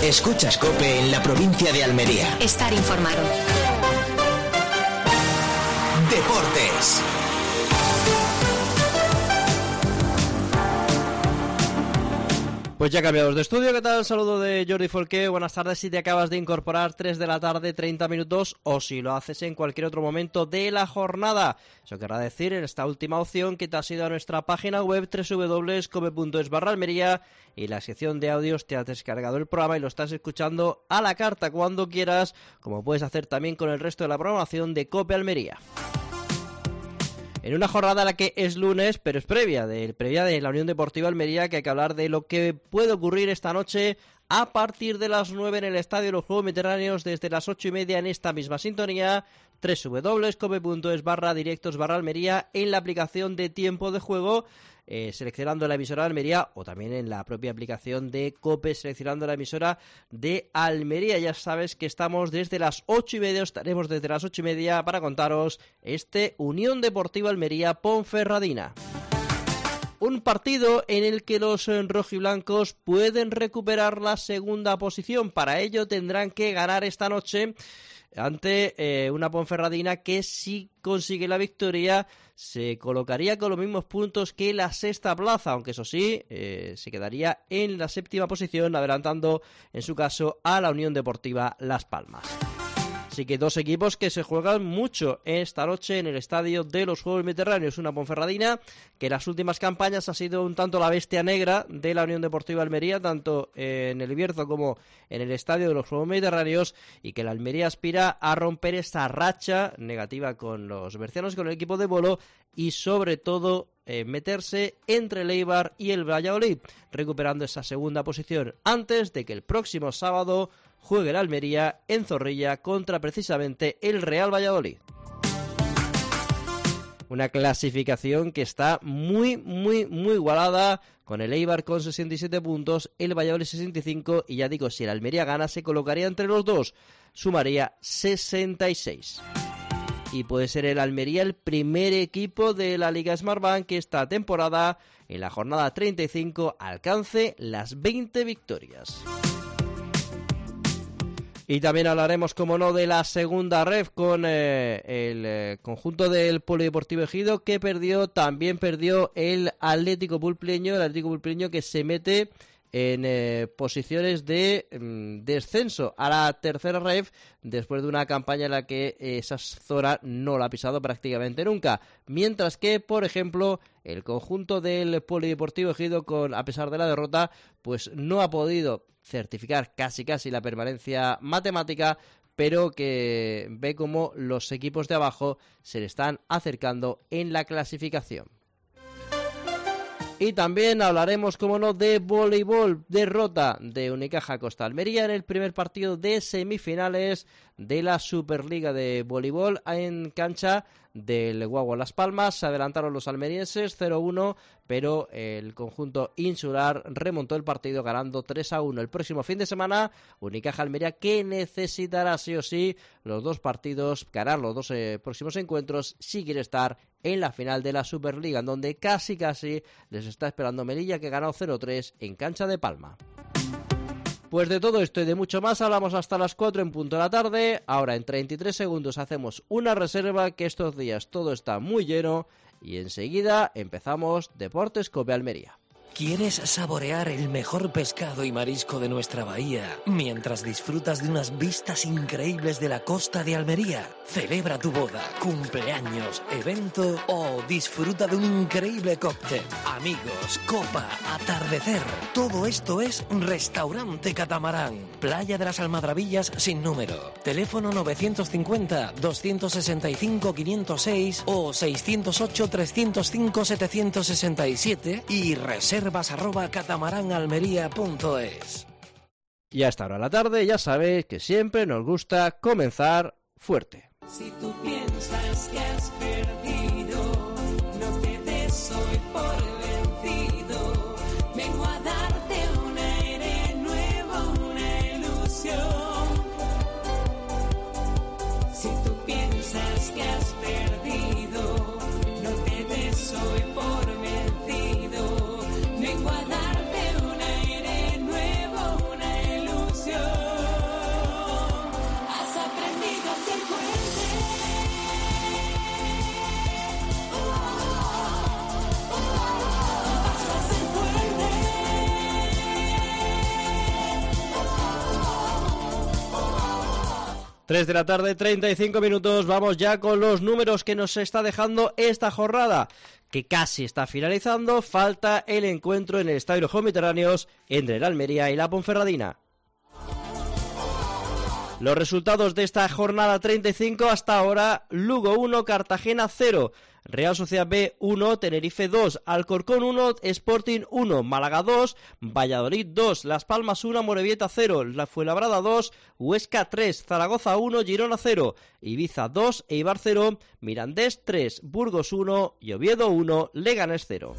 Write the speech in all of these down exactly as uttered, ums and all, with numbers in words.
Escuchas COPE en la provincia de Almería. Estar informado. Deportes. Pues ya cambiados de estudio, ¿qué tal? Saludo de Jordi Folqué, buenas tardes si te acabas de incorporar, tres de la tarde, treinta minutos, o si lo haces en cualquier otro momento de la jornada. Eso querrá decir en esta última opción que te has ido a nuestra página web doble u doble u doble u punto cope punto es barra Almería y la sección de audios te has descargado el programa y lo estás escuchando a la carta cuando quieras, como puedes hacer también con el resto de la programación de COPE Almería. En una jornada a la que es lunes, pero es previa, de, previa de la Unión Deportiva Almería, que hay que hablar de lo que puede ocurrir esta noche a partir de las nueve en el Estadio de los Juegos Mediterráneos, desde las ocho y media en esta misma sintonía, doble u doble u doble u punto cope punto es barra directos barra Almería, en la aplicación de tiempo de juego, eh, seleccionando la emisora de Almería, o también en la propia aplicación de COPE, seleccionando la emisora de Almería. Ya sabes que estamos desde las ocho y media, estaremos desde las ocho y media para contaros este Unión Deportiva Almería Ponferradina. Un partido en el que los rojiblancos pueden recuperar la segunda posición. Para ello tendrán que ganar esta noche ante eh, una Ponferradina que, si consigue la victoria, se colocaría con los mismos puntos que la sexta plaza, aunque eso sí, eh, se quedaría en la séptima posición, adelantando en su caso a la Unión Deportiva Las Palmas. Así que dos equipos que se juegan mucho esta noche en el Estadio de los Juegos Mediterráneos. Una Ponferradina que en las últimas campañas ha sido un tanto la bestia negra de la Unión Deportiva Almería, tanto en el Bierzo como en el Estadio de los Juegos Mediterráneos, y que la Almería aspira a romper esta racha negativa con los bercianos, con el equipo de Bolo, y sobre todo eh, meterse entre el Eibar y el Valladolid, recuperando esa segunda posición antes de que el próximo sábado juegue el Almería en Zorrilla contra precisamente el Real Valladolid. Una clasificación que está muy, muy, muy igualada, con el Eibar con sesenta y siete puntos, el Valladolid sesenta y cinco, y ya digo, si el Almería gana se colocaría entre los dos, sumaría sesenta y seis. Y puede ser el Almería el primer equipo de la Liga Smartbank que esta temporada, en la jornada treinta y cinco, alcance las veinte victorias. Y también hablaremos, como no, de la segunda ref con eh, el eh, conjunto del Polideportivo Ejido, que perdió, también perdió el Atlético Pulpleño, el Atlético Pulpleño que se mete en eh, posiciones de mm, descenso a la tercera ref, después de una campaña en la que eh, esa zona no la ha pisado prácticamente nunca. Mientras que, por ejemplo, el conjunto del Polideportivo Ejido, con, a pesar de la derrota, pues no ha podido certificar casi casi la permanencia matemática, pero que ve como los equipos de abajo se le están acercando en la clasificación. Y también hablaremos, como no, de voleibol. Derrota de Unicaja Costa Almería en el primer partido de semifinales de la Superliga de Voleibol en cancha del Guagua Las Palmas. Se adelantaron los almerienses cero uno, pero el conjunto insular remontó el partido ganando tres a uno. El próximo fin de semana, Unicaja Almería, que necesitará sí o sí los dos partidos, ganar los dos eh, próximos encuentros si quiere estar en la final de la Superliga, en donde casi casi les está esperando Melilla, que ganó cero tres en cancha de Palma. Pues de todo esto y de mucho más hablamos hasta las cuatro en punto de la tarde. Ahora en treinta y tres segundos hacemos una reserva, que estos días todo está muy lleno, y enseguida empezamos Deportes COPE Almería. ¿Quieres saborear el mejor pescado y marisco de nuestra bahía mientras disfrutas de unas vistas increíbles de la costa de Almería? Celebra tu boda, cumpleaños, evento o disfruta de un increíble cóctel. Amigos, copa, atardecer. Todo esto es Restaurante Catamarán. Playa de las Almadrabillas sin número. Teléfono novecientos cincuenta, doscientos sesenta y cinco, quinientos seis o seiscientos ocho, trescientos cinco, setecientos sesenta y siete y reserva arroba catamaránalmería punto es. Y hasta ahora de la tarde ya sabéis que siempre nos gusta comenzar fuerte. Si tú piensas que has perdido, no te des hoy por vencido. Vengo a darte un aire nuevo, una ilusión. Si tú piensas que has perdido, no te des hoy por vencido. Vengo a darte un aire nuevo, una ilusión. tres de la tarde, treinta y cinco minutos, vamos ya con los números que nos está dejando esta jornada, que casi está finalizando. Falta el encuentro en el Estadio Juegos Mediterráneos entre el Almería y la Ponferradina. Los resultados de esta jornada treinta y cinco hasta ahora: Lugo uno, Cartagena cero, Real Sociedad B uno, Tenerife dos, Alcorcón uno, Sporting uno, Málaga dos, Valladolid dos, Las Palmas uno, Amorebieta cero, La Fuenlabrada dos, Huesca tres, Zaragoza uno, Girona cero, Ibiza dos, Eibar cero, Mirandés tres, Burgos uno y Oviedo uno, Leganés cero.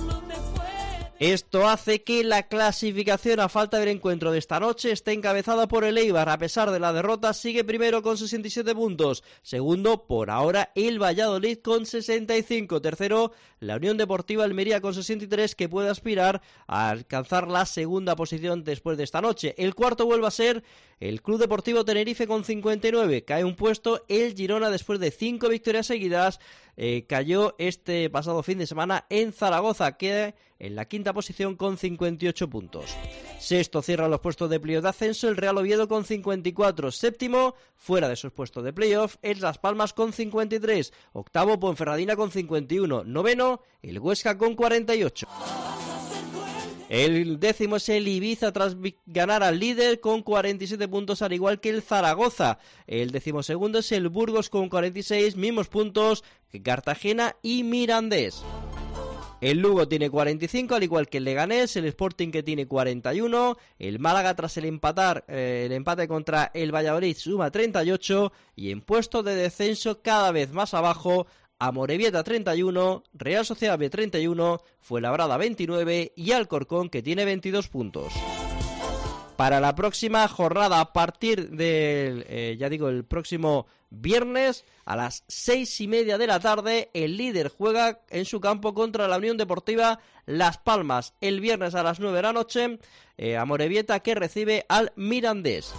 Esto hace que la clasificación a falta del encuentro de esta noche esté encabezada por el Eibar. A pesar de la derrota, sigue primero con sesenta y siete puntos. Segundo, por ahora, el Valladolid con sesenta y cinco. Tercero, la Unión Deportiva Almería con sesenta y tres, que puede aspirar a alcanzar la segunda posición después de esta noche. El cuarto vuelve a ser el Club Deportivo Tenerife con cincuenta y nueve. Cae un puesto el Girona después de cinco victorias seguidas. Eh, cayó este pasado fin de semana en Zaragoza, que en la quinta posición con cincuenta y ocho puntos. Sexto cierra los puestos de playoff de ascenso el Real Oviedo con cincuenta y cuatro. Séptimo, fuera de sus puestos de playoff, es Las Palmas con cincuenta y tres. Octavo, Ponferradina con cincuenta y uno. Noveno, el Huesca con cuarenta y ocho. El décimo es el Ibiza tras ganar al líder con cuarenta y siete puntos, al igual que el Zaragoza. El décimo segundo es el Burgos con cuarenta y seis, mismos puntos que Cartagena y Mirandés. El Lugo tiene cuarenta y cinco, al igual que el Leganés, el Sporting, que tiene cuarenta y uno, el Málaga tras el empatar eh, el empate contra el Valladolid suma treinta y ocho, y en puestos de descenso cada vez más abajo, Amorebieta treinta y uno, Real Sociedad B treinta y uno, Fuenlabrada veintinueve y Alcorcón, que tiene veintidós puntos. Para la próxima jornada, a partir del, eh, ya digo, el próximo viernes, a las seis y media de la tarde, el líder juega en su campo contra la Unión Deportiva Las Palmas. El viernes a las nueve de la noche, eh, Amorebieta, que recibe al Mirandés.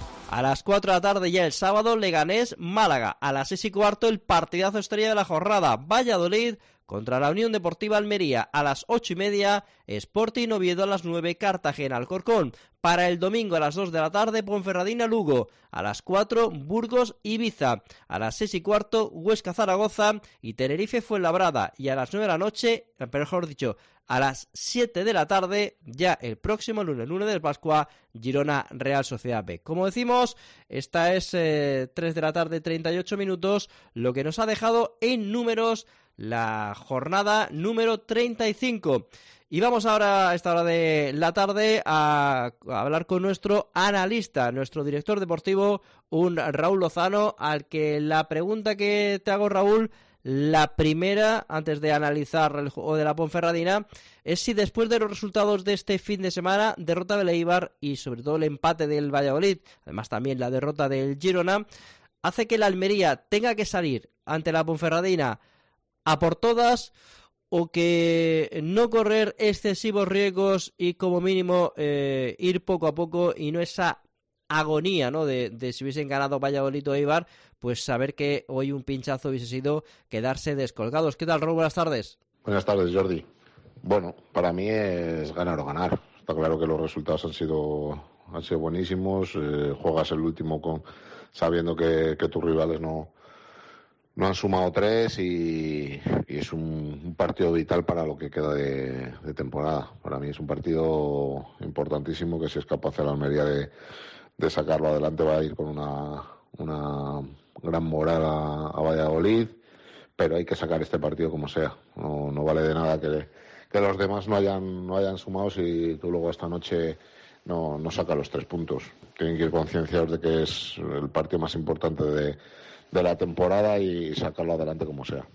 A las cuatro de la tarde ya el sábado, Leganés Málaga. A las seis y cuarto, el partidazo estrella de la jornada, Valladolid contra la Unión Deportiva Almería. A las ocho y media, Sporting Oviedo. A las nueve, Cartagena Alcorcón. Para el domingo a las dos de la tarde, Ponferradina Lugo. A las cuatro, Burgos Ibiza. A las seis y cuarto, Huesca Zaragoza y Tenerife Fuenlabrada. Y a las nueve de la noche, mejor dicho, a las siete de la tarde, ya el próximo lunes, lunes de Pascua, Girona Real Sociedad B. Como decimos, esta es eh, tres de la tarde, treinta y ocho minutos, lo que nos ha dejado en números la jornada número treinta y cinco. Y vamos ahora a esta hora de la tarde a, a hablar con nuestro analista, nuestro director deportivo, un Raúl Lozano, al que la pregunta que te hago, Raúl, la primera, antes de analizar el juego de la Ponferradina, es si después de los resultados de este fin de semana, derrota del Eibar y sobre todo el empate del Valladolid, además también la derrota del Girona, hace que la Almería tenga que salir ante la Ponferradina a por todas, o que no correr excesivos riesgos y como mínimo eh, ir poco a poco, y no esa agonía, ¿no? De, de si hubiesen ganado Valladolid o Eibar, pues saber que hoy un pinchazo hubiese sido quedarse descolgados. ¿Qué tal, Raúl? Buenas tardes. Buenas tardes, Jordi. Bueno, para mí es ganar o ganar. Está claro que los resultados han sido han sido buenísimos. Eh, juegas el último con sabiendo que, que tus rivales no no han sumado tres y, y es un, un partido vital para lo que queda de, de temporada. Para mí es un partido importantísimo que si es capaz la Almería de, de sacarlo adelante va a ir con una, una gran moral a, a Valladolid, pero hay que sacar este partido como sea. No, no vale de nada que, que los demás no hayan, no hayan sumado si tú luego esta noche no, no sacas los tres puntos. Tienen que ir concienciados de que es el partido más importante de de la temporada y sacarlo adelante como sea.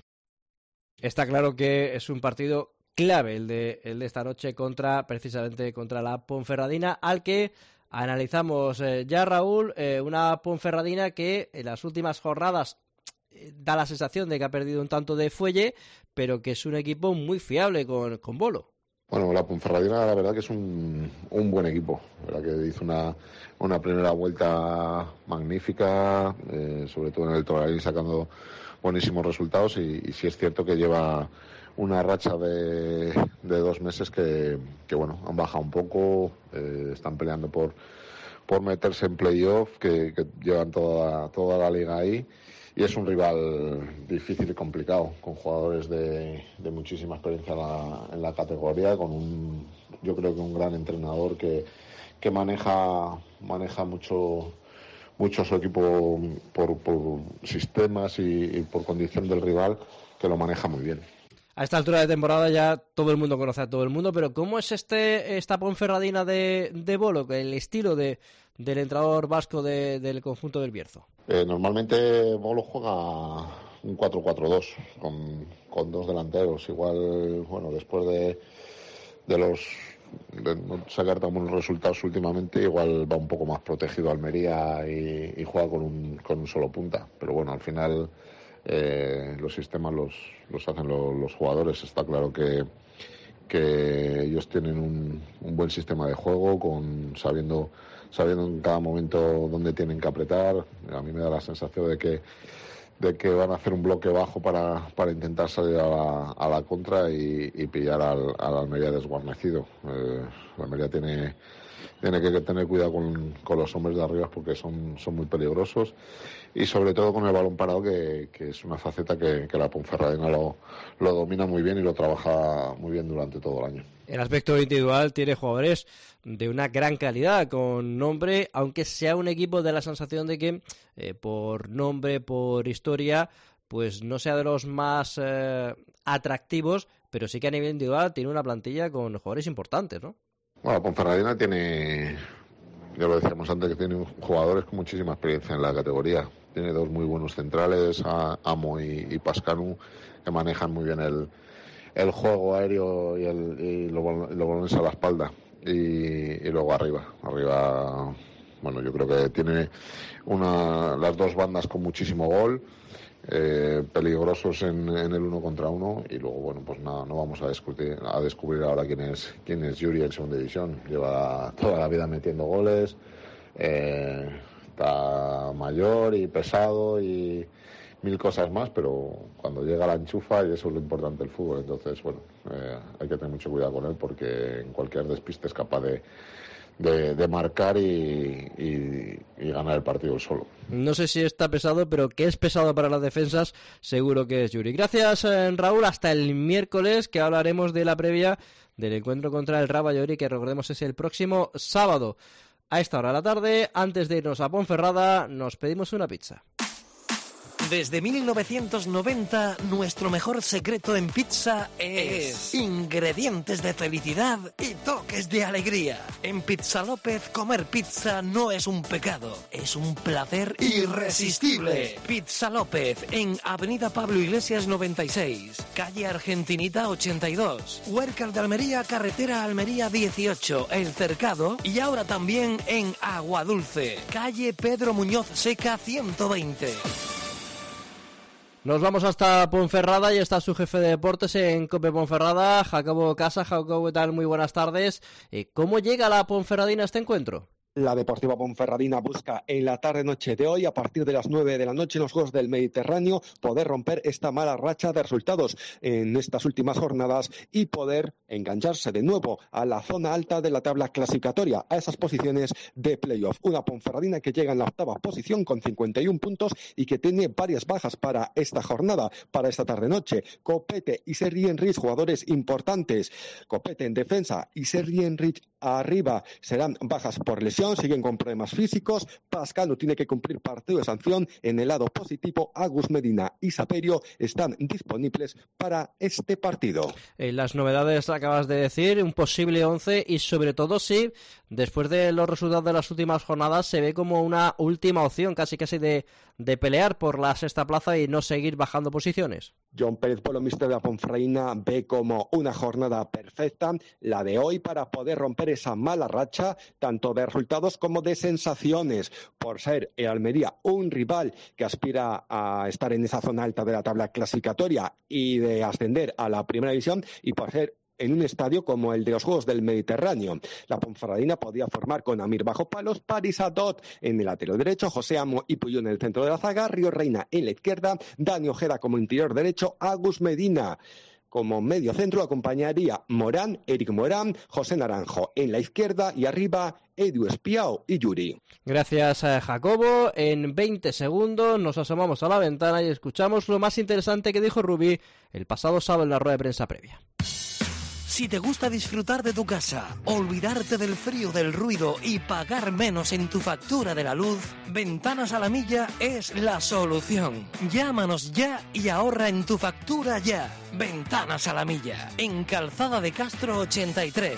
Está claro que es un partido clave el de, el de esta noche contra, precisamente contra la Ponferradina, al que analizamos eh, ya, Raúl, eh, una Ponferradina que en las últimas jornadas eh, da la sensación de que ha perdido un tanto de fuelle, pero que es un equipo muy fiable con, con Bolo. Bueno, la Ponferradina la verdad que es un, un buen equipo, la verdad que hizo una, una primera vuelta magnífica, eh, sobre todo en el Toralín sacando buenísimos resultados y, y sí es cierto que lleva una racha de, de dos meses que, que bueno, han bajado un poco, eh, están peleando por, por meterse en playoff, que, que llevan toda, toda la liga ahí. Y es un rival difícil y complicado, con jugadores de, de muchísima experiencia en la, en la categoría, con un, yo creo que un gran entrenador que, que maneja, maneja mucho, mucho su equipo por, por sistemas y, y por condición del rival, que lo maneja muy bien. A esta altura de temporada ya todo el mundo conoce a todo el mundo, pero ¿cómo es este esta Ponferradina de, de Bolo, el estilo de, del entrenador vasco de, del conjunto del Bierzo? Eh, normalmente Bolo juega un cuatro cuatro dos con, con dos delanteros. Igual, bueno, después de, de los de no sacar tan buenos resultados últimamente, igual va un poco más protegido Almería y, y juega con un, con un solo punta. Pero bueno, al final eh, los sistemas los, los hacen lo, los jugadores. Está claro que, que ellos tienen un, un buen sistema de juego, con sabiendo sabiendo en cada momento dónde tienen que apretar. A mí me da la sensación de que de que van a hacer un bloque bajo para, para intentar salir a la, a la contra y, y pillar al, al Almería desguarnecido. Eh, la Almería tiene, tiene que tener cuidado con, con los hombres de arriba, porque son, son muy peligrosos, y sobre todo con el balón parado, que, que es una faceta que, que la Ponferradina lo, lo domina muy bien y lo trabaja muy bien durante todo el año. El aspecto individual tiene jugadores de una gran calidad, con nombre, aunque sea un equipo de la sensación de que eh, por nombre, por historia, pues no sea de los más eh, atractivos, pero sí que a nivel individual tiene una plantilla con jugadores importantes, ¿no? Bueno, Ponferradina tiene, ya lo decíamos antes, que tiene jugadores con muchísima experiencia en la categoría. Tiene dos muy buenos centrales, Amo y, y Pascanu, que manejan muy bien el el juego aéreo y, el, y los balones a la espalda, y, y luego arriba arriba bueno, yo creo que tiene una las dos bandas con muchísimo gol, eh, peligrosos en, en el uno contra uno, y luego bueno, pues nada, no vamos a descubrir, a descubrir ahora quién es quién es Yuri en segunda división. Lleva toda la vida metiendo goles, eh, está mayor y pesado y mil cosas más, pero cuando llega la enchufa, y eso es lo importante del fútbol. Entonces, bueno, eh, hay que tener mucho cuidado con él, porque en cualquier despiste es capaz de, de, de marcar y, y, y ganar el partido solo. No sé si está pesado, pero que es pesado para las defensas, seguro que es Yuri. Gracias, Raúl. Hasta el miércoles, que hablaremos de la previa del encuentro contra el Rayo Vallecano, que recordemos es el próximo sábado a esta hora de la tarde. Antes de irnos a Ponferrada, nos pedimos una pizza. Desde mil novecientos noventa, nuestro mejor secreto en pizza es ingredientes de felicidad y toques de alegría. En Pizza López, comer pizza no es un pecado, es un placer irresistible. Pizza López, en Avenida Pablo Iglesias noventa y seis, calle Argentinita ochenta y dos, Huércal de Almería, carretera Almería dieciocho, El Cercado, y ahora también en Aguadulce, calle Pedro Muñoz Seca ciento veinte. Nos vamos hasta Ponferrada y está su jefe de deportes en COPE Ponferrada, Jacobo Casa. Jacobo, ¿qué tal? Muy buenas tardes. ¿Cómo llega la Ponferradina a este encuentro? La Deportiva Ponferradina busca en la tarde-noche de hoy, a partir de las nueve de la noche, en los Juegos del Mediterráneo, poder romper esta mala racha de resultados en estas últimas jornadas y poder engancharse de nuevo a la zona alta de la tabla clasificatoria, a esas posiciones de playoff. Una Ponferradina que llega en la octava posición con cincuenta y un puntos y que tiene varias bajas para esta jornada, para esta tarde-noche. Copete y Sergi Enrich, jugadores importantes. Copete en defensa y Sergi Enrich arriba serán bajas por lesión, siguen con problemas físicos. Pascano tiene que cumplir partido de sanción. En el lado positivo, Agus Medina y Saperio están disponibles para este partido. Eh, las novedades acabas de decir, un posible once, y sobre todo si después de los resultados de las últimas jornadas se ve como una última opción, casi casi de, de pelear por la sexta plaza y no seguir bajando posiciones. John Pérez Polo, mister de la Ponferradina, ve como una jornada perfecta la de hoy para poder romper esa mala racha, tanto de resultados como de sensaciones, por ser el Almería un rival que aspira a estar en esa zona alta de la tabla clasificatoria y de ascender a la primera división, y por ser en un estadio como el de los Juegos del Mediterráneo. La Ponferradina podía formar con Amir bajo palos, Paris Adot en el lateral derecho, José Amo y Puyol en el centro de la zaga, Río Reina en la izquierda, Dani Ojeda como interior derecho, Agus Medina Como medio centro acompañaría Morán, Eric Morán, José Naranjo. En la izquierda y arriba, Edu Espiao y Yuri. Gracias a Jacobo. En veinte segundos nos asomamos a la ventana y escuchamos lo más interesante que dijo Rubí el pasado sábado en la rueda de prensa previa. Si te gusta disfrutar de tu casa, olvidarte del frío, del ruido y pagar menos en tu factura de la luz, Ventanas a la Milla es la solución. Llámanos ya y ahorra en tu factura ya. Ventanas a la Milla, en Calzada de Castro ochenta y tres.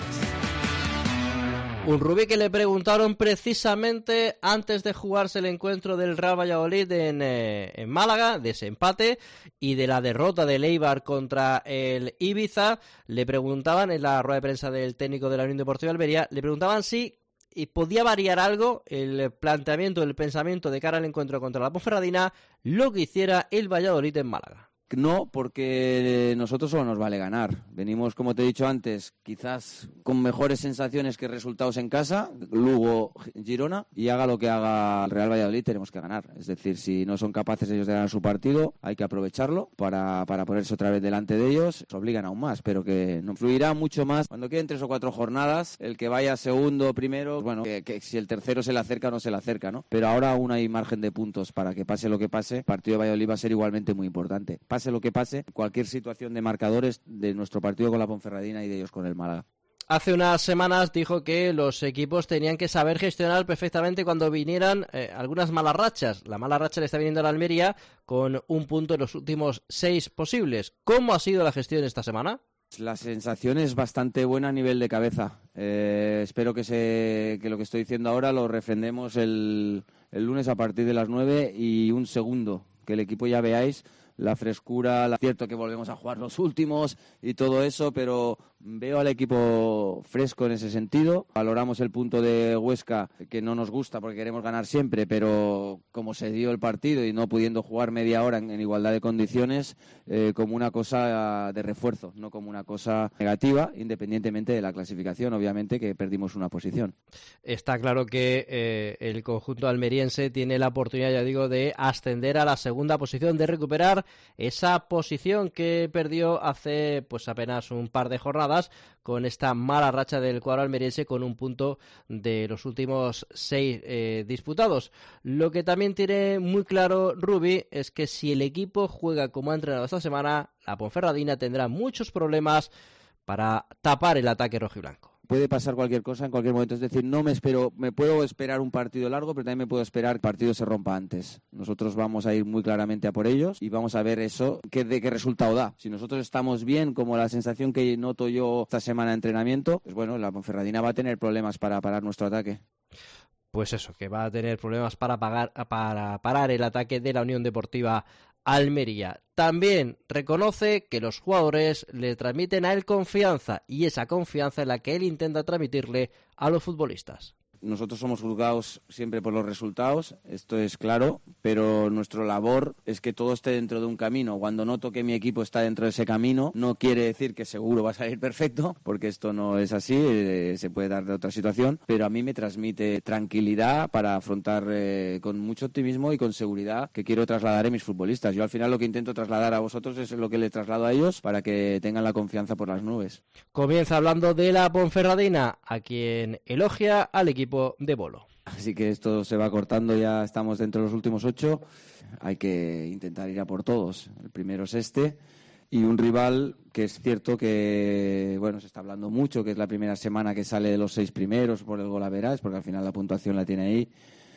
Un Rubí que le preguntaron precisamente antes de jugarse el encuentro del Real Valladolid en, eh, en Málaga, de ese empate y de la derrota del Eibar contra el Ibiza. Le preguntaban en la rueda de prensa del técnico de la Unión Deportiva Almería, le preguntaban si y podía variar algo el planteamiento, el pensamiento de cara al encuentro contra la Ponferradina, lo que hiciera el Valladolid en Málaga. No, porque nosotros solo nos vale ganar. Venimos, como te he dicho antes, quizás con mejores sensaciones que resultados en casa, Lugo, Girona, y haga lo que haga el Real Valladolid, tenemos que ganar. Es decir, si no son capaces ellos de ganar su partido, hay que aprovecharlo para, para ponerse otra vez delante de ellos. Se obligan aún más, pero que no influirá mucho más. Cuando queden tres o cuatro jornadas, el que vaya segundo, primero, bueno, que, que si el tercero se le acerca o no se le acerca, ¿no? Pero ahora aún hay margen de puntos para que pase lo que pase. El partido de Valladolid va a ser igualmente muy importante. Pase lo que pase, cualquier situación de marcadores de nuestro partido con la Ponferradina y de ellos con el Málaga. Hace unas semanas dijo que los equipos tenían que saber gestionar perfectamente cuando vinieran eh, algunas malas rachas. La mala racha le está viniendo a la Almería con un punto en los últimos seis posibles. ¿Cómo ha sido la gestión esta semana? La sensación es bastante buena a nivel de cabeza. Eh, espero que, se, que lo que estoy diciendo ahora lo refrendemos el, el lunes a partir de las nueve y un segundo. Que el equipo ya veáis la frescura, la... cierto que volvemos a jugar los últimos y todo eso, pero veo al equipo fresco en ese sentido. Valoramos el punto de Huesca, que no nos gusta porque queremos ganar siempre, pero como se dio el partido y no pudiendo jugar media hora en, en igualdad de condiciones, eh, como una cosa de refuerzo, no como una cosa negativa, independientemente de la clasificación, obviamente, que perdimos una posición. Está claro que eh, el conjunto almeriense tiene la oportunidad, ya digo, de ascender a la segunda posición, de recuperar esa posición que perdió hace pues apenas un par de jornadas con esta mala racha del cuadro almeriense con un punto de los últimos seis eh, disputados. Lo que también tiene muy claro Rubí es que si el equipo juega como ha entrenado esta semana, la Ponferradina tendrá muchos problemas para tapar el ataque rojiblanco. Puede pasar cualquier cosa en cualquier momento, es decir, no me espero, me puedo esperar un partido largo, pero también me puedo esperar que el partido se rompa antes. Nosotros vamos a ir muy claramente a por ellos y vamos a ver eso, qué, de qué resultado da. Si nosotros estamos bien, como la sensación que noto yo esta semana de entrenamiento, pues bueno, la Ponferradina va a tener problemas para parar nuestro ataque. Pues eso, que va a tener problemas para, pagar, para parar el ataque de la Unión Deportiva Almería. También reconoce que los jugadores le transmiten a él confianza y esa confianza es la que él intenta transmitirle a los futbolistas. Nosotros somos juzgados siempre por los resultados, esto es claro, pero nuestra labor es que todo esté dentro de un camino. Cuando noto que mi equipo está dentro de ese camino, no quiere decir que seguro va a salir perfecto, porque esto no es así, eh, se puede dar de otra situación, pero a mí me transmite tranquilidad para afrontar eh, con mucho optimismo y con seguridad que quiero trasladar a mis futbolistas. Yo al final lo que intento trasladar a vosotros es lo que le traslado a ellos para que tengan la confianza por las nubes. Comienza hablando de la Ponferradina, a quien elogia al equipo de Bolo. Así que esto se va cortando, ya estamos dentro de los últimos ocho, hay que intentar ir a por todos. El primero es este y un rival que es cierto que, bueno, se está hablando mucho, que es la primera semana que sale de los seis primeros por el golaveras, porque al final la puntuación la tiene ahí,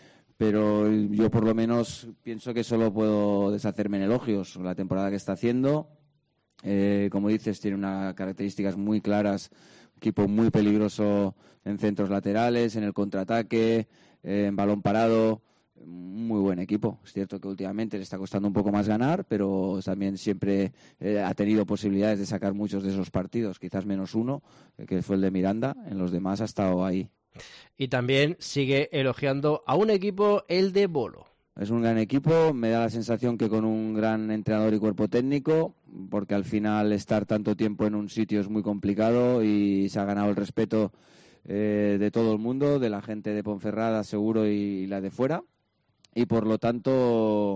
pero yo por lo menos pienso que solo puedo deshacerme en elogios. La temporada que está haciendo, eh, como dices, tiene unas características muy claras, equipo muy peligroso en centros laterales, en el contraataque, eh, en balón parado, muy buen equipo. Es cierto que últimamente le está costando un poco más ganar, pero también siempre eh, ha tenido posibilidades de sacar muchos de esos partidos, quizás menos uno, que fue el de Miranda, en los demás ha estado ahí. Y también sigue elogiando a un equipo, el de Bolo. Es un gran equipo, me da la sensación que con un gran entrenador y cuerpo técnico, porque al final estar tanto tiempo en un sitio es muy complicado y se ha ganado el respeto eh, de todo el mundo, de la gente de Ponferrada seguro y, y la de fuera, y por lo tanto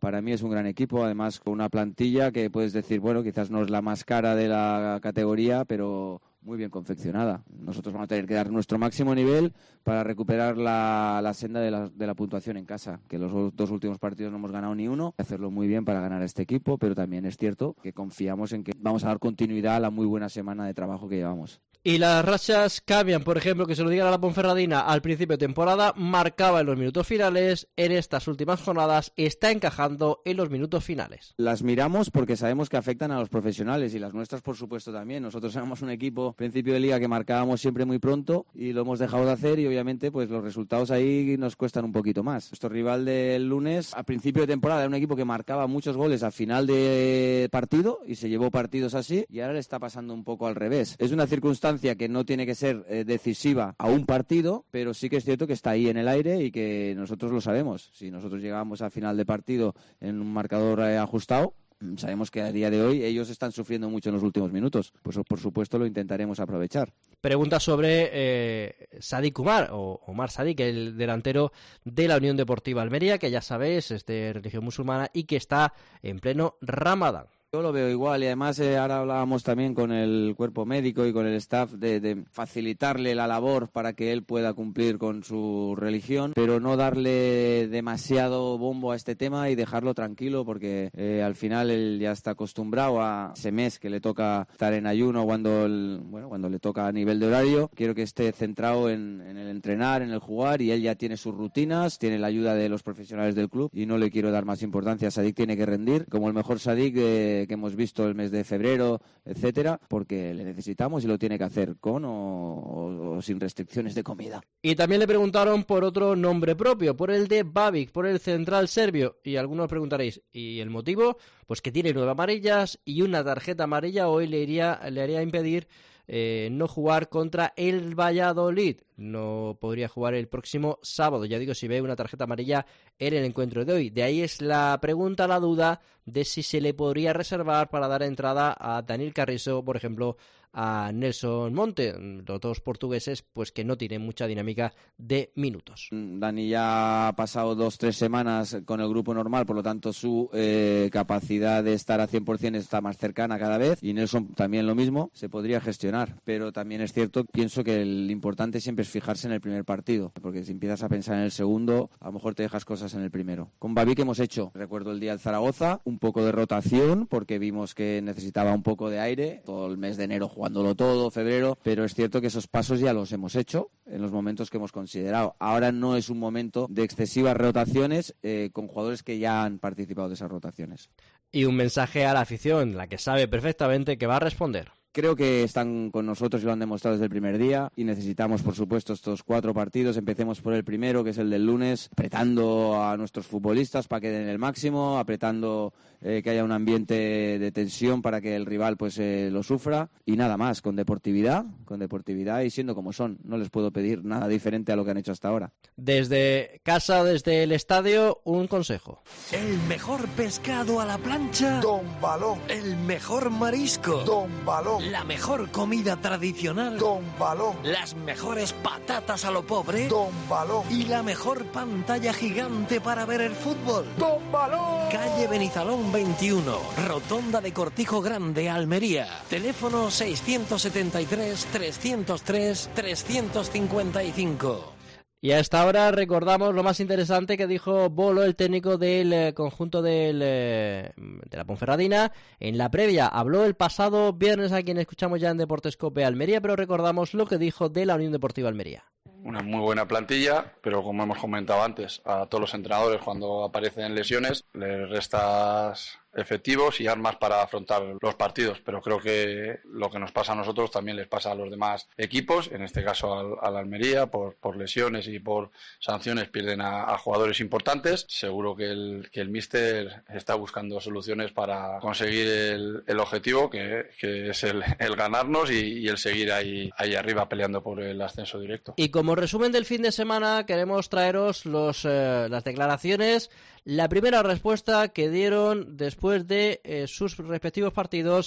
Para mí es un gran equipo, además con una plantilla que puedes decir, bueno, quizás no es la más cara de la categoría, pero muy bien confeccionada. Nosotros vamos a tener que dar nuestro máximo nivel para recuperar la, la senda de la, de la puntuación en casa, que los dos últimos partidos no hemos ganado ni uno. Hacerlo muy bien para ganar a este equipo, pero también es cierto que confiamos en que vamos a dar continuidad a la muy buena semana de trabajo que llevamos. Y las rachas cambian, por ejemplo, que se lo digan a la Ponferradina al principio de temporada, marcaba en los minutos finales, en estas últimas jornadas está encajando en los minutos finales. Las miramos porque sabemos que afectan a los profesionales y las nuestras, por supuesto, también. Nosotros éramos un equipo, principio de liga, que marcábamos siempre muy pronto y lo hemos dejado de hacer y obviamente pues los resultados ahí nos cuestan un poquito más. Nuestro rival del lunes, a principio de temporada, era un equipo que marcaba muchos goles a final de partido y se llevó partidos así y ahora le está pasando un poco al revés. Es una circunstancia que no tiene que ser eh, decisiva a un partido, pero sí que es cierto que está ahí en el aire y que nosotros lo sabemos. Si nosotros llegamos a final de partido en un marcador eh, ajustado, sabemos que a día de hoy ellos están sufriendo mucho en los últimos minutos. Pues por supuesto lo intentaremos aprovechar. Pregunta sobre eh, Sadik Umar, o Omar Sadik, el delantero de la Unión Deportiva Almería, que ya sabéis es de religión musulmana y que está en pleno Ramadán. Yo lo veo igual y además eh, ahora hablábamos también con el cuerpo médico y con el staff de, de facilitarle la labor para que él pueda cumplir con su religión, pero no darle demasiado bombo a este tema y dejarlo tranquilo porque eh, al final él ya está acostumbrado a ese mes que le toca estar en ayuno cuando, el, bueno, cuando le toca a nivel de horario. Quiero que esté centrado en, en el entrenar, en el jugar y él ya tiene sus rutinas, tiene la ayuda de los profesionales del club y no le quiero dar más importancia. Sadik tiene que rendir como el mejor Sadik de que hemos visto el mes de febrero, etcétera, porque le necesitamos y lo tiene que hacer con o, o, o sin restricciones de comida. Y también le preguntaron por otro nombre propio, por el de Babic, por el central serbio, y algunos preguntaréis, ¿y el motivo? Pues que tiene nueve amarillas y una tarjeta amarilla hoy le iría, le haría impedir eh, no jugar contra el Valladolid. No podría jugar el próximo sábado, ya digo, si ve una tarjeta amarilla en el encuentro de hoy. De ahí es la pregunta, la duda de si se le podría reservar para dar entrada a Daniel Carrizo, por ejemplo, a Nelson Monte, los dos portugueses pues que no tienen mucha dinámica de minutos. Dani ya ha pasado dos, tres semanas con el grupo normal, por lo tanto su eh, capacidad de estar a cien por ciento está más cercana cada vez y Nelson también lo mismo, se podría gestionar, pero también es cierto, pienso que el importante siempre es fijarse en el primer partido, porque si empiezas a pensar en el segundo, a lo mejor te dejas cosas en el primero. Con Babi que hemos hecho, recuerdo el día del Zaragoza, un poco de rotación, porque vimos que necesitaba un poco de aire, todo el mes de enero jugándolo todo, febrero, pero es cierto que esos pasos ya los hemos hecho en los momentos que hemos considerado. Ahora no es un momento de excesivas rotaciones eh, con jugadores que ya han participado de esas rotaciones. Y un mensaje a la afición, la que sabe perfectamente que va a responder. Creo que están con nosotros y lo han demostrado desde el primer día y necesitamos, por supuesto, estos cuatro partidos. Empecemos por el primero, que es el del lunes, apretando a nuestros futbolistas para que den el máximo, apretando eh, que haya un ambiente de tensión para que el rival pues eh, lo sufra y nada más, con deportividad, con deportividad y siendo como son. No les puedo pedir nada diferente a lo que han hecho hasta ahora. Desde casa, desde el estadio, un consejo. El mejor pescado a la plancha. Don Balón. El mejor marisco. Don Balón. La mejor comida tradicional. Don Balón. Las mejores patatas a lo pobre. Don Balón. Y la mejor pantalla gigante para ver el fútbol. Don Balón. Calle Benizalón veintiuno, Rotonda de Cortijo Grande, Almería. Teléfono seiscientos setenta y tres, trescientos tres, trescientos cincuenta y cinco. Y a esta hora recordamos lo más interesante que dijo Bolo, el técnico del eh, conjunto del, eh, de la Ponferradina. En la previa habló el pasado viernes, a quien escuchamos ya en Deportes Cope Almería, pero recordamos lo que dijo de la Unión Deportiva Almería. Una muy buena plantilla, pero como hemos comentado antes, a todos los entrenadores cuando aparecen lesiones les restas efectivos y armas para afrontar los partidos, pero creo que lo que nos pasa a nosotros también les pasa a los demás equipos, en este caso al, al Almería, por, por lesiones y por sanciones pierden a, a jugadores importantes. Seguro que el, que el míster está buscando soluciones para conseguir el, el objetivo, que, que es el, el ganarnos y, y el seguir ahí, ahí arriba peleando por el ascenso directo. Y como resumen del fin de semana queremos traeros los, eh, las declaraciones, la primera respuesta que dieron después de eh, sus respectivos partidos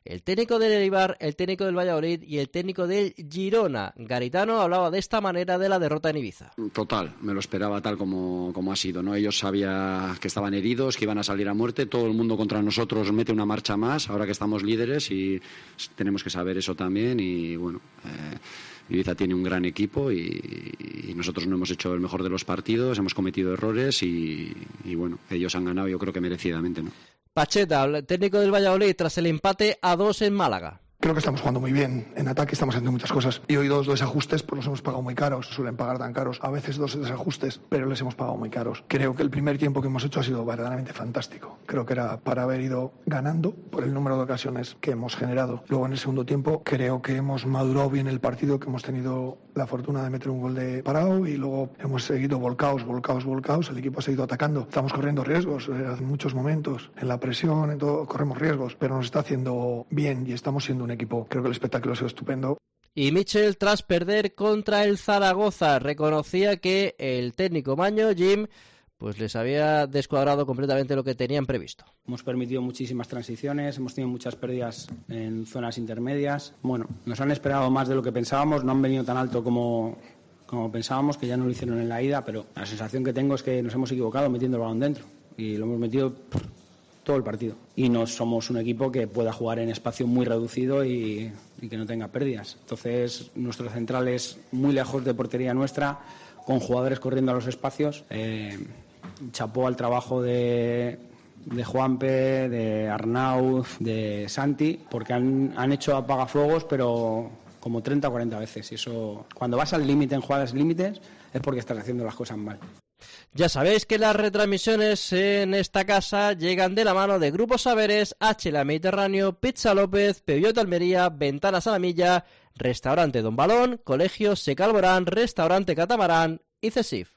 el técnico del Eibar, el técnico del Valladolid y el técnico del Girona. Garitano hablaba de esta manera de la derrota en Ibiza. Total, me lo esperaba tal como, como ha sido, ¿no? Ellos sabían que estaban heridos, que iban a salir a muerte, todo el mundo contra nosotros mete una marcha más, ahora que estamos líderes, y tenemos que saber eso también. Y bueno, eh, Ibiza tiene un gran equipo y, y nosotros no hemos hecho el mejor de los partidos, hemos cometido errores y, y bueno, ellos han ganado yo creo que merecidamente, ¿no? Pacheta, el técnico del Valladolid, tras el empate a dos en Málaga. Creo que estamos jugando muy bien. En ataque estamos haciendo muchas cosas. Y hoy dos desajustes pues los hemos pagado muy caros. Suelen pagar tan caros. A veces dos desajustes, pero les hemos pagado muy caros. Creo que el primer tiempo que hemos hecho ha sido verdaderamente fantástico. Creo que era para haber ido ganando por el número de ocasiones que hemos generado. Luego en el segundo tiempo creo que hemos madurado bien el partido, que hemos tenido la fortuna de meter un gol de parado y luego hemos seguido volcaos, volcaos, volcaos. El equipo ha seguido atacando. Estamos corriendo riesgos en muchos momentos. En la presión, en todo, corremos riesgos, pero nos está haciendo bien y estamos siendo un equipo. Creo que el espectáculo ha sido estupendo. Y Michel, tras perder contra el Zaragoza, reconocía que el técnico Maño, Jim, pues les había descuadrado completamente lo que tenían previsto. Hemos permitido muchísimas transiciones, hemos tenido muchas pérdidas en zonas intermedias. Bueno, nos han esperado más de lo que pensábamos, no han venido tan alto como, como pensábamos, que ya no lo hicieron en la ida, pero la sensación que tengo es que nos hemos equivocado metiendo el balón dentro y lo hemos metido todo el partido. Y no somos un equipo que pueda jugar en espacio muy reducido y, y que no tenga pérdidas. Entonces, nuestro central es muy lejos de portería nuestra, con jugadores corriendo a los espacios. Eh, chapó al trabajo de, de Juanpe, de Arnauz, de Santi, porque han, han hecho apagafuegos, pero como treinta o cuarenta veces. Y eso, cuando vas al límite en jugadas límites, es porque estás haciendo las cosas mal. Ya sabéis que las retransmisiones en esta casa llegan de la mano de Grupo Saberes, H L A Mediterráneo, Pizza López, Peugeot Almería, Ventanas a la Milla, Restaurante Don Balón, Colegio Secalborán, Restaurante Catamarán y CESIF.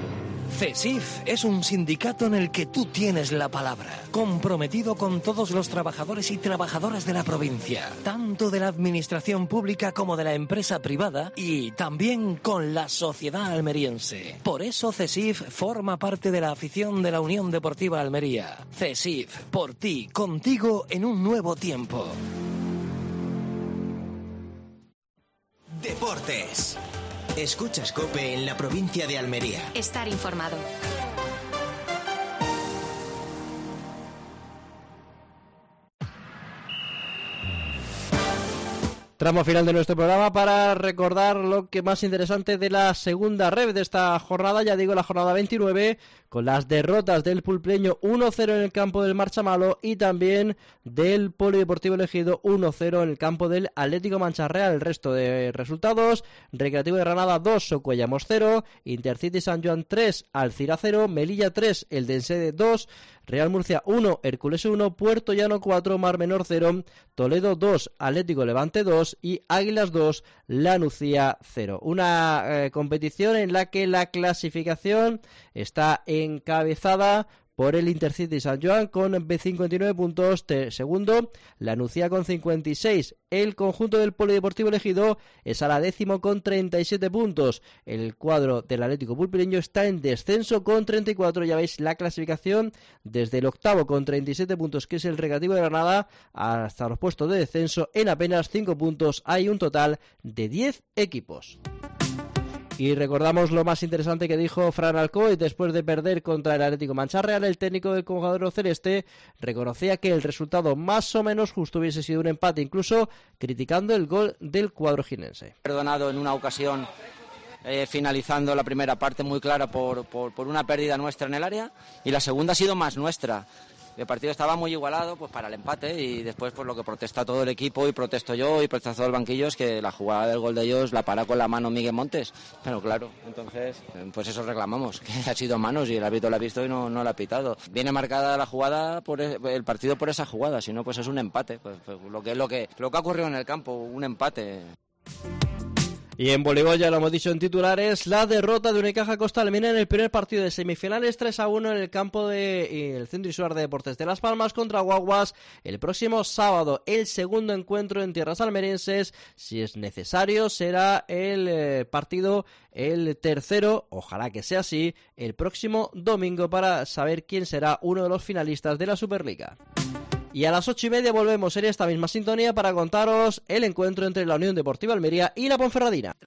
CESIF es un sindicato en el que tú tienes la palabra, comprometido con todos los trabajadores y trabajadoras de la provincia, tanto de la administración pública como de la empresa privada y también con la sociedad almeriense. Por eso CESIF forma parte de la afición de la Unión Deportiva Almería. CESIF, por ti, contigo en un nuevo tiempo. Deportes. Escuchas COPE en la provincia de Almería. Estar informado. Tramo final de nuestro programa para recordar lo que más interesante de la segunda ref de esta jornada, ya digo la jornada veintinueve, con las derrotas del Pulpreño uno cero en el campo del Marchamalo y también del Polideportivo Ejido uno cero en el campo del Atlético Mancha Real. El resto de resultados: Recreativo de Granada dos, Socuellamos cero, Intercity San Joan tres, Alcira cero, Melilla tres, Eldense dos, Real Murcia uno, Hércules uno, Puerto Llano cuatro, Mar Menor cero, Toledo dos, Atlético Levante dos y Águilas dos, Lanucía cero. Una eh, competición en la que la clasificación está encabezada por el Intercity San Joan con cincuenta y nueve puntos, segundo, Lanucía con cincuenta y seis, el conjunto del Polideportivo Ejido es a la décimo con treinta y siete puntos, el cuadro del Atlético Pulpireño está en descenso con treinta y cuatro, ya veis la clasificación desde el octavo con treinta y siete puntos, que es el Recreativo de Granada, hasta los puestos de descenso en apenas cinco puntos, hay un total de diez equipos. Y recordamos lo más interesante que dijo Fran Alcoy después de perder contra el Atlético Mancha Real. El técnico del conjunto celeste reconocía que el resultado más o menos justo hubiese sido un empate, incluso criticando el gol del cuadro jinense. Perdonado en una ocasión eh, finalizando la primera parte muy clara por, por, por una pérdida nuestra en el área, y la segunda ha sido más nuestra. El partido estaba muy igualado pues para el empate, y después pues lo que protesta todo el equipo y protesto yo y protesta todo el banquillo es que la jugada del gol de ellos la para con la mano Miguel Montes. Pero claro, entonces pues eso reclamamos, que ha sido manos y el árbitro la ha visto y no, no la ha pitado. Viene marcada la jugada, por el partido por esa jugada, si no pues es un empate. Pues, pues lo que es lo que, lo que ha ocurrido en el campo, un empate. Y en voleibol, ya lo hemos dicho en titulares, la derrota de Unicaja Costa Almena en el primer partido de semifinales tres a uno en el campo del Centro Insular de Deportes de Las Palmas contra Guaguas el próximo sábado. El segundo encuentro en tierras almerienses, si es necesario, será el eh, partido el tercero, ojalá que sea así, el próximo domingo, para saber quién será uno de los finalistas de la Superliga. Y a las ocho y media volvemos en esta misma sintonía para contaros el encuentro entre la Unión Deportiva Almería y la Ponferradina.